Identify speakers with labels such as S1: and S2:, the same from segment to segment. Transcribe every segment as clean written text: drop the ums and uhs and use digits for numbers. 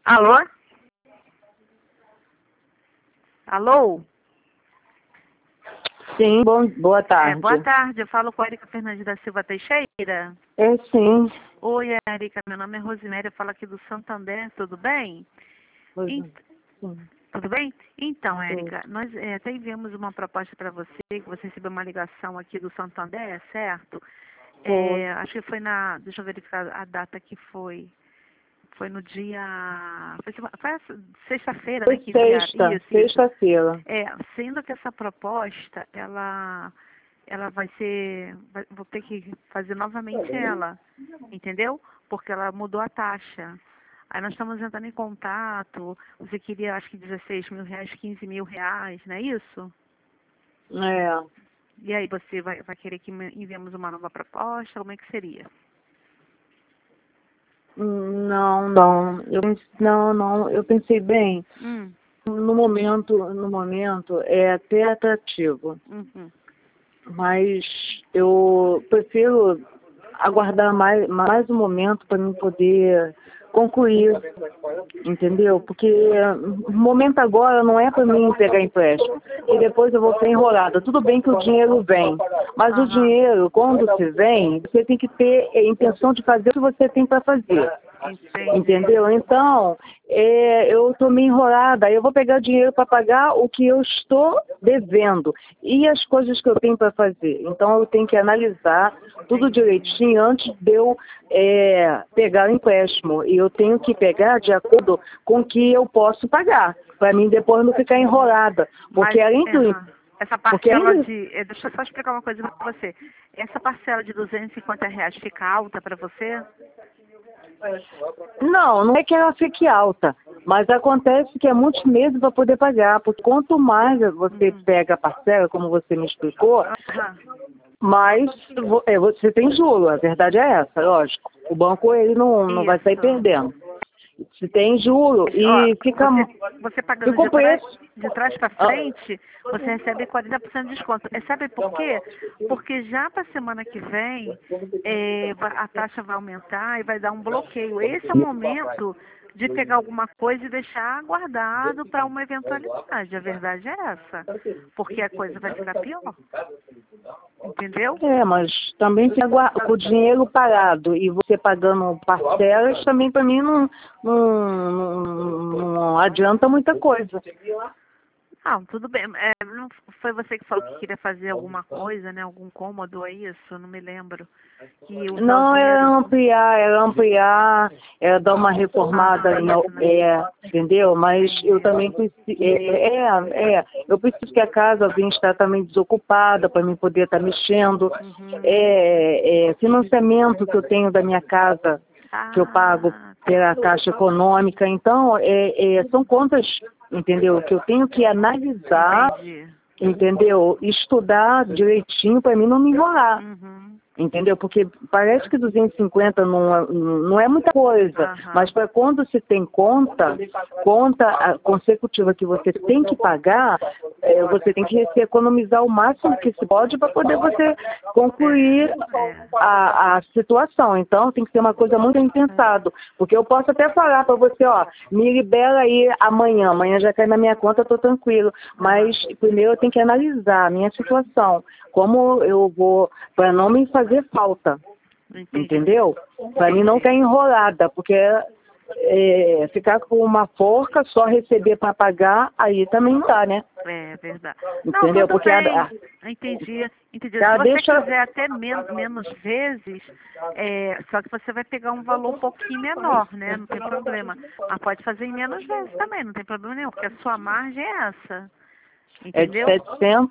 S1: Alô? Alô?
S2: Sim, boa tarde.
S1: Boa tarde, eu falo com a Érica Fernandes da Silva Teixeira.
S2: Sim.
S1: Oi, Érica, meu nome é Rosiméria, eu falo aqui do Santander, tudo bem?
S2: Sim.
S1: Tudo bem? Então, Érica, nós até enviamos uma proposta para você, que você recebeu uma ligação aqui do Santander, certo? Acho que foi deixa eu verificar a data que foi. Foi no dia, foi sexta-feira, né, que enviaram. Isso.
S2: Sexta-feira.
S1: Sendo que essa proposta, ela vai ser, vou ter que fazer novamente ela, entendeu? Porque ela mudou a taxa. Aí nós estamos entrando em contato, você queria, acho que 16 mil reais, 15 mil reais, não é isso? E aí, você vai querer que enviemos uma nova proposta? Como é que seria?
S2: Não. Eu pensei bem. No momento é até atrativo.
S1: Uhum.
S2: Mas eu prefiro aguardar mais um momento para mim poder concluir, entendeu? Porque o momento agora não é para mim pegar empréstimo e depois eu vou ser enrolada. Tudo bem que o dinheiro vem, mas o dinheiro, quando você vem, você tem que ter a intenção de fazer o que você tem para fazer. Entendeu? Então, eu estou meio enrolada. Eu vou pegar dinheiro para pagar o que eu estou devendo e as coisas que eu tenho para fazer. Então, eu tenho que analisar tudo direitinho antes de eu pegar o empréstimo. E eu tenho que pegar de acordo com o que eu posso pagar, para mim depois não ficar enrolada. Porque além do...
S1: Essa parcela deixa eu só explicar uma coisa para você. Essa parcela de R$ 250 fica alta para você?
S2: Não é que ela fique alta, mas acontece que é muitos meses para poder pagar, porque quanto mais você pega a parcela, como você me explicou, mais você tem juros, a verdade é essa, lógico. O banco ele não vai sair perdendo. Se tem juro e fica...
S1: Você pagando de trás para frente, você recebe 40% de desconto. Sabe por quê? Porque já para a semana que vem, a taxa vai aumentar e vai dar um bloqueio. Esse é o momento de pegar alguma coisa e deixar guardado para uma eventualidade. A verdade é essa. Porque a coisa vai ficar pior. Entendeu?
S2: Mas também com o dinheiro parado e você pagando parcelas, também para mim não adianta muita coisa.
S1: Não, tudo bem. Não foi você que falou que queria fazer alguma coisa, né? Algum cômodo, é isso? Não me lembro.
S2: Não, era ampliar, era dar uma reformada, entendeu? Mas eu também preciso, eu preciso que a casa venha estar também desocupada para mim poder estar mexendo. Financiamento que eu tenho da minha casa, que eu pago pela Caixa Econômica. Então, são contas, entendeu? Que eu tenho que analisar, entendeu? Estudar direitinho para mim não me enrolar. Entendeu? Porque parece que 250 não é muita coisa, mas para quando se tem conta consecutiva que você tem que pagar, você tem que se economizar o máximo que se pode para poder você concluir a situação. Então tem que ser uma coisa muito bem pensada, porque eu posso até falar para você, me libera aí amanhã já cai na minha conta, eu estou tranquilo, mas primeiro eu tenho que analisar a minha situação, como eu vou, para não me fazer falta, entendeu? Para mim não ficar enrolada, porque ficar com uma forca, só receber para pagar, aí também não dá, né?
S1: É verdade.
S2: Entendeu?
S1: Não, porque entendi. Se você quiser até menos vezes, só que você vai pegar um valor um pouquinho menor, né? Não tem problema. Mas pode fazer em menos vezes também, não tem problema nenhum, porque a sua margem é essa. Entendeu?
S2: É de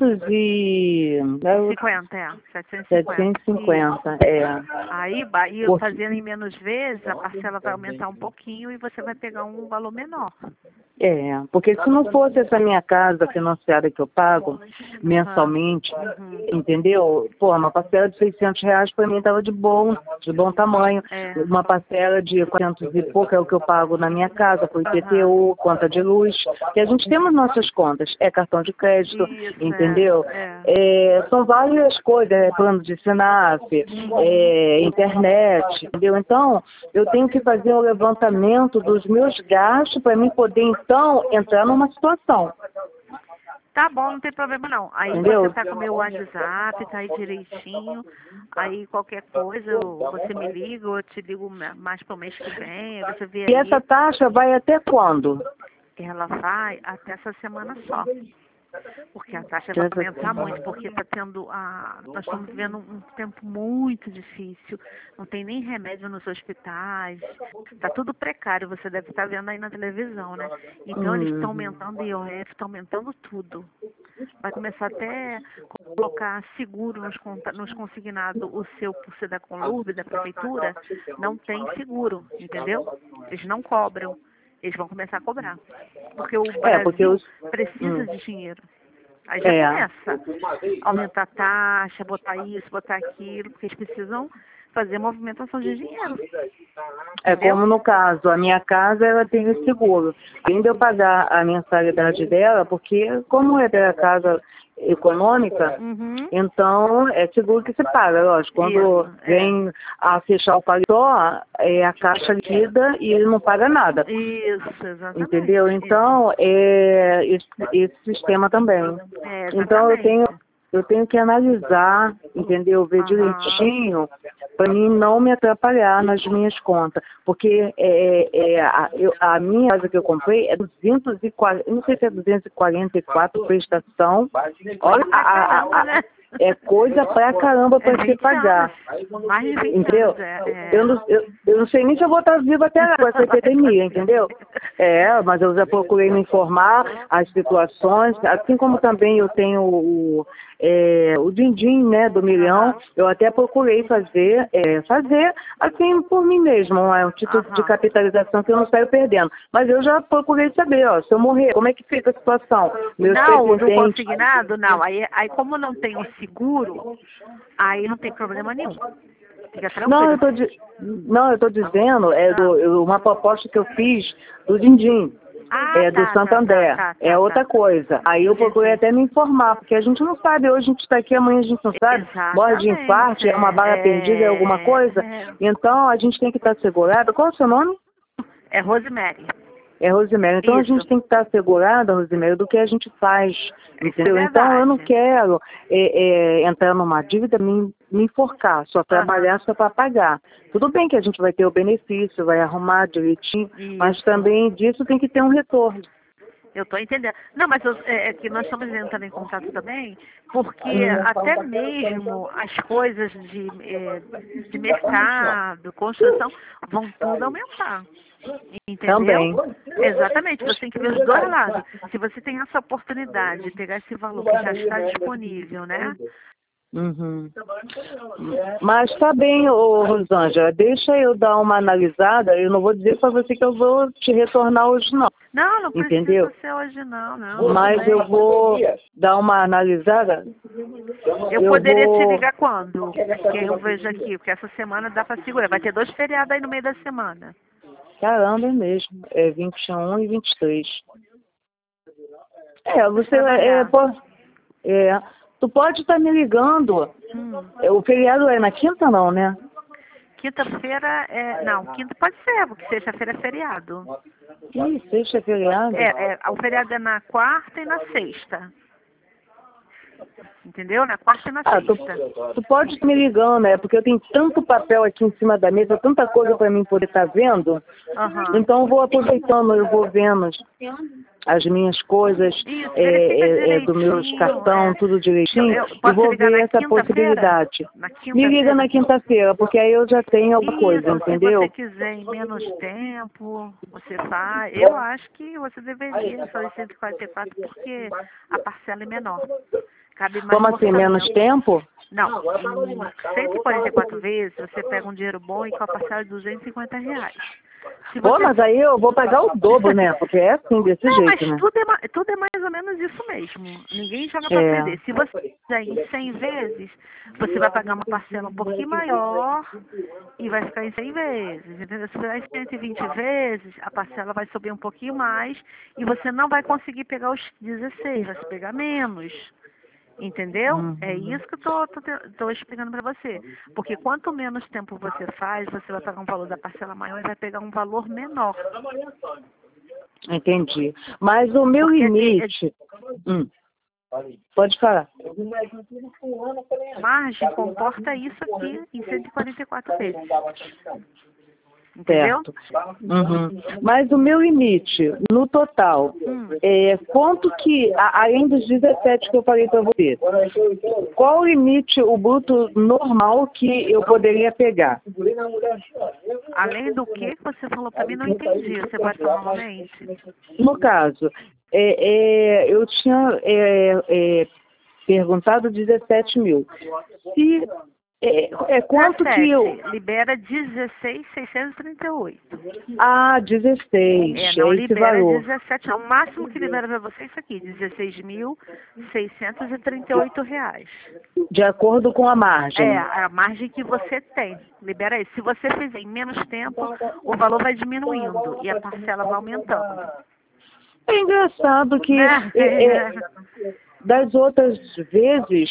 S2: 750,
S1: Aí, fazendo em menos vezes, a parcela vai aumentar um pouquinho e você vai pegar um valor menor.
S2: Porque se não fosse essa minha casa financiada que eu pago mensalmente, entendeu? Pô, uma parcela de R$ 600 para mim estava de bom tamanho. Uma parcela de 400 e pouco é o que eu pago na minha casa, por IPTU, conta de luz, que a gente temos nossas contas, cartão de crédito, entendeu? São várias coisas, plano de SINAF, internet, entendeu? Então, eu tenho que fazer um levantamento dos meus gastos para mim poder, então, entrar numa situação.
S1: Tá bom, não tem problema não. Aí
S2: entendeu?
S1: você tá com o meu WhatsApp, tá aí direitinho. Aí qualquer coisa, você me liga, ou eu te ligo mais pro mês que vem, aí você vê aí.
S2: E essa taxa vai até quando?
S1: Ela vai até essa semana só. Porque a taxa vai aumentar muito, porque nós estamos vivendo um tempo muito difícil, não tem nem remédio nos hospitais, está tudo precário, você deve estar vendo aí na televisão, né? Então eles estão aumentando IOF, estão aumentando tudo. Vai começar até a colocar seguro nos consignados, o seu, por ser da Conlurb, da prefeitura, não tem seguro, entendeu? Eles não cobram. Eles vão começar a cobrar. Porque o Brasil precisa de dinheiro. Aí já começa a aumentar a taxa, botar isso, botar aquilo, porque eles precisam fazer movimentação de dinheiro.
S2: Como no caso, a minha casa ela tem o seguro. Além de eu pagar a mensalidade dela, porque como é da casa econômica, então é seguro que se paga, lógico. Quando vem a fechar o paletó, a caixa liquida e ele não paga nada.
S1: Isso, exatamente.
S2: Entendeu? Então, esse sistema também. Então, eu tenho que analisar, entendeu? Ver direitinho, para mim não me atrapalhar nas minhas contas. Porque a minha casa que eu comprei é 240, não sei se é 244 prestação. Olha, é coisa pra caramba pra você pagar.
S1: Mais de 20
S2: entendeu?
S1: anos,
S2: eu não sei nem se eu vou estar viva até lá com essa epidemia, entendeu? Mas eu já procurei me informar as situações, assim como também eu tenho o din-din, né, do milhão, eu até procurei fazer assim por mim mesmo, um título de capitalização que eu não saio perdendo. Mas eu já procurei saber, se eu morrer, como é que fica a situação?
S1: Não consignado, não. Aí como não tem o seguro, aí não tem problema nenhum. Fica tranquilo.
S2: Não, eu tô dizendo, uma proposta que eu fiz do din-din. Do Santander, outra coisa. Aí eu procurei até me informar, porque a gente não sabe, hoje a gente está aqui, amanhã a gente não sabe, morre de infarto, é uma bala perdida, é alguma coisa. Então a gente tem que estar segurado. Qual é o seu nome?
S1: É Rosemary.
S2: É Rosemary. Então a gente tem que estar segurada, Rosemary, do que a gente faz, entendeu? Então eu não quero entrar numa dívida, me enforcar, só trabalhar só para pagar. Tudo bem que a gente vai ter o benefício, vai arrumar direitinho, mas também disso tem que ter um retorno.
S1: Eu estou entendendo. Não, mas é que nós estamos entrando em contato também, porque até mesmo as coisas de mercado, construção, vão tudo aumentar. Entendeu?
S2: Também.
S1: Exatamente, você tem que ver os dois lados. Se você tem essa oportunidade de pegar esse valor que já está disponível, né?
S2: Mas tá bem, Rosângela, deixa eu dar uma analisada. Eu não vou dizer para você que eu vou te retornar hoje, não.
S1: Não precisa ser hoje, não.
S2: Mas eu vou dar uma analisada.
S1: Eu poderia te ligar quando? Porque eu vejo aqui, porque essa semana dá para segurar. Vai ter 2 feriados aí no meio da semana.
S2: Caramba, é mesmo. É 21 e 23. Tu pode estar me ligando. O feriado é na quinta, não, né?
S1: Quinta-feira não, quinta pode ser, porque sexta-feira é feriado.
S2: Sexta é feriado?
S1: O feriado é na quarta e na sexta. Entendeu? Na quarta e na sexta.
S2: Tu pode estar me ligando, porque eu tenho tanto papel aqui em cima da mesa, tanta coisa para mim poder estar vendo. Então eu vou aproveitando, eu vou vendo as minhas coisas, do meus cartão, tudo direitinho, e vou ver essa possibilidade. Me liga na quinta-feira, porque aí eu já tenho alguma coisa, entendeu?
S1: Se você quiser em menos tempo, você faz. Eu acho que você deveria fazer 144, porque a parcela é menor. Cabe mais.
S2: Como assim, menos tempo?
S1: Não, em 144 vezes você pega um dinheiro bom e com a parcela de R$250. Se
S2: Pô,
S1: você...
S2: mas aí eu vou pagar o dobro, né? Porque é assim, desse
S1: Não,
S2: jeito,
S1: mas
S2: né?
S1: tudo é mais ou menos isso mesmo. Ninguém joga para perder. Se você fizer em 100 vezes, você vai pagar uma parcela um pouquinho maior e vai ficar em 100 vezes. Entendeu? Se fizer em 120 vezes, a parcela vai subir um pouquinho mais e você não vai conseguir pegar os 16, vai se pegar menos. Entendeu? É isso que eu tô explicando para você. Porque quanto menos tempo você faz, você vai pagar um valor da parcela maior e vai pegar um valor menor.
S2: Entendi. Mas o meu
S1: Porque
S2: limite... Pode falar.
S1: Margem comporta isso aqui em 144 vezes. Entendeu?
S2: Certo. Mas o meu limite, no total, quanto que, além dos 17 que eu falei para você, qual o limite, o bruto normal que eu poderia pegar?
S1: Além do que você falou para mim, não entendi. Você pode falar novamente?
S2: No caso, eu tinha perguntado 17 mil. Se... quanto
S1: 17,
S2: que eu...
S1: libera 16.638.
S2: Ah, 16.
S1: Não
S2: É esse
S1: libera
S2: valor.
S1: 17. O máximo que libera para você é isso aqui, R$16.638.
S2: De acordo com a margem.
S1: É a margem que você tem. Libera isso. Se você fizer em menos tempo, o valor vai diminuindo e a parcela vai aumentando.
S2: É engraçado que das outras vezes,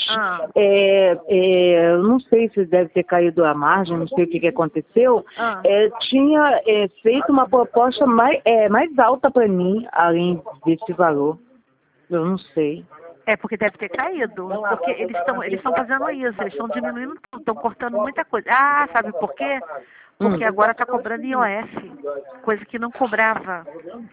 S2: não sei se deve ter caído a margem, não sei o que aconteceu, tinha feito uma proposta mais alta para mim, além desse valor. Eu não sei.
S1: É porque deve ter caído, porque eles estão fazendo isso, eles estão diminuindo tudo, estão cortando muita coisa. Ah, sabe por quê? Porque agora está cobrando IOF, coisa que não cobrava.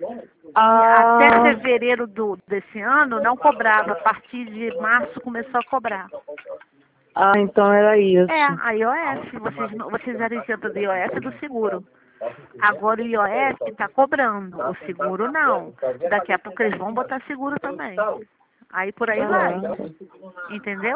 S1: Até fevereiro desse ano não cobrava, a partir de março começou a cobrar.
S2: Ah, então era isso.
S1: A IOF, vocês eram isentos do IOF e do seguro. Agora o IOF está cobrando, o seguro não. Daqui a pouco eles vão botar seguro também. Aí por aí vai. Entendeu?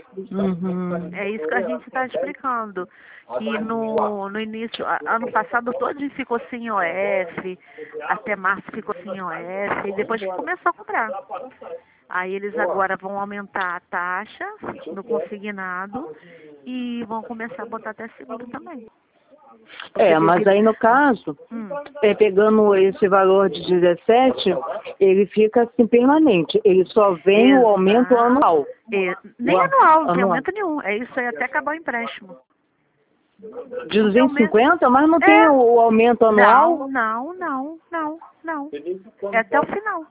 S1: É isso que a gente está explicando. Que no início, ano passado todo ficou sem IOF, até março ficou sem IOF, e depois começou a cobrar. Aí eles agora vão aumentar a taxa no consignado e vão começar a botar até seguro também.
S2: Mas aí no caso, pegando esse valor de 17, ele fica assim permanente. Ele só vem o aumento anual.
S1: Nem anual, não tem aumento nenhum. É isso aí até acabar o empréstimo.
S2: De 250, mas não tem o aumento anual?
S1: Não. É até o final.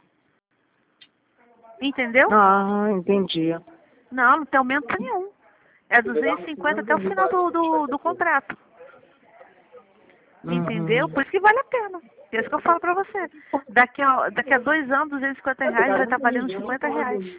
S1: Entendeu?
S2: Ah, entendi.
S1: Não tem aumento nenhum. É 250 até o final do contrato. Entendeu? Por isso que vale a pena. É isso que eu falo pra você. Daqui a 2 anos, R$250 vai estar valendo R$50.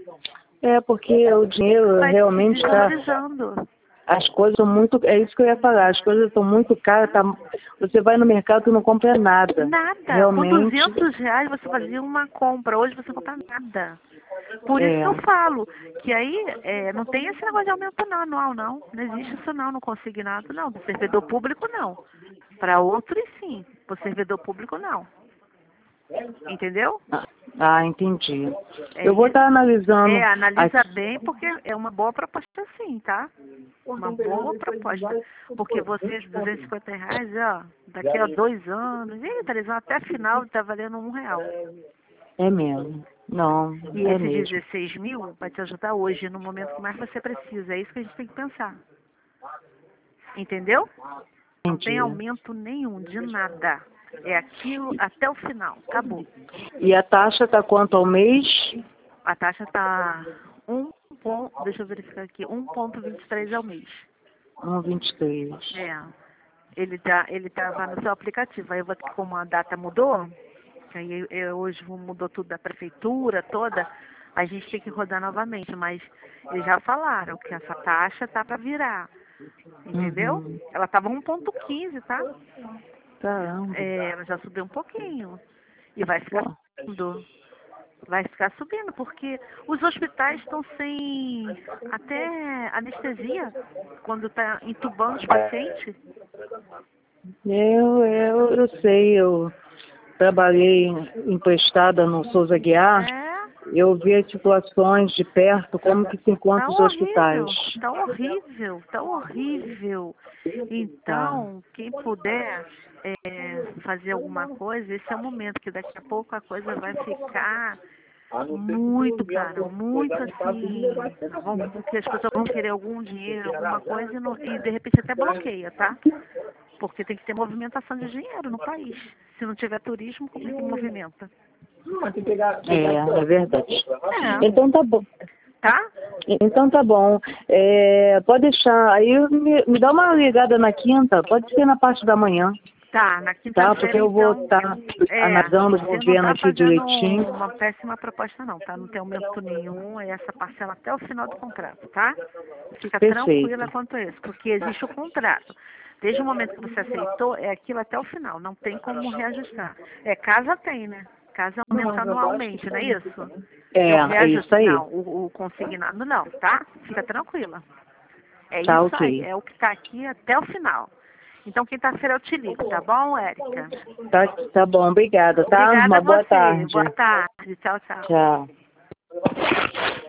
S2: Porque o dinheiro
S1: vai
S2: realmente está... As coisas são muito... É isso que eu ia falar. As coisas estão muito caras. Você vai no mercado e não compra nada. Realmente...
S1: Com R$200 você fazia uma compra. Hoje você não compra nada. Por isso que eu falo que aí não tem esse negócio de aumento não, anual não. Não existe isso não, no consignado não. Do servidor público não. Para outros sim. Para o servidor público não. Entendeu?
S2: Entendi. Eu vou estar analisando...
S1: Analisa bem, porque é uma boa proposta sim, tá? Uma boa proposta. Porque vocês, R$250, daqui a 2 anos, eles vão até final, tá valendo R$1.
S2: É mesmo. Não,
S1: e
S2: é
S1: esse
S2: mesmo.
S1: 16 mil vai te ajudar hoje, no momento que mais você precisa. É isso que a gente tem que pensar. Entendeu? Não tem aumento nenhum, de nada. É aquilo até o final. Acabou.
S2: E a taxa está quanto ao mês?
S1: A taxa está deixa eu verificar aqui, 1,23 ao mês.
S2: 1,23.
S1: Ele tava no seu aplicativo. Aí eu vou ter que, como a data mudou, aí hoje mudou tudo da prefeitura toda, a gente tem que rodar novamente. Mas eles já falaram que essa taxa tá para virar. Entendeu? Ela tava 1,15, tá?
S2: Caramba.
S1: Ela já subiu um pouquinho. E vai ficar subindo. Vai ficar subindo, porque os hospitais estão sem até anestesia quando está entubando os pacientes.
S2: Eu sei, eu trabalhei emprestada no Souza Guiar,
S1: É?
S2: eu vi as situações de perto, como que se encontra os hospitais.
S1: Tá horrível, tá horrível.
S2: Tá.
S1: Então, quem puder fazer alguma coisa, esse é o momento, que daqui a pouco a coisa vai ficar muito cara, muito assim, porque as pessoas vão querer algum dinheiro, alguma coisa, e de repente até bloqueia, tá? Porque tem que ter movimentação de dinheiro no país. Se não tiver turismo, como é que movimenta?
S2: É verdade.
S1: É,
S2: Então tá bom.
S1: tá?
S2: Então tá bom. Pode deixar. Aí me dá uma ligada na quinta, pode ser na parte da manhã.
S1: Tá, na
S2: Tá, porque
S1: quinta-feira,
S2: eu vou
S1: então,
S2: estar analisando,
S1: você
S2: vou
S1: não
S2: vendo
S1: tá
S2: aqui
S1: fazendo
S2: direitinho.
S1: uma péssima proposta não, tá? Não tem aumento nenhum, é essa parcela até o final do contrato, tá? Fica tranquila
S2: Perfeito.
S1: quanto a isso, porque existe o contrato. Desde o momento que você aceitou, é aquilo até o final, não tem como reajustar. Casa tem, né? Casa aumenta anualmente, não é isso? Eu
S2: É isso
S1: reajusto.
S2: aí.
S1: Não, o consignado não, tá? Fica tranquila. É
S2: Tá
S1: isso aí,
S2: ok.
S1: é o que tá aqui até o final. Então, quinta-feira eu te ligo, tá bom, Érica?
S2: Tá bom, obrigada, tá?
S1: Obrigada
S2: Uma
S1: a
S2: boa
S1: você.
S2: tarde.
S1: Boa tarde. Tchau, tchau.
S2: Tchau.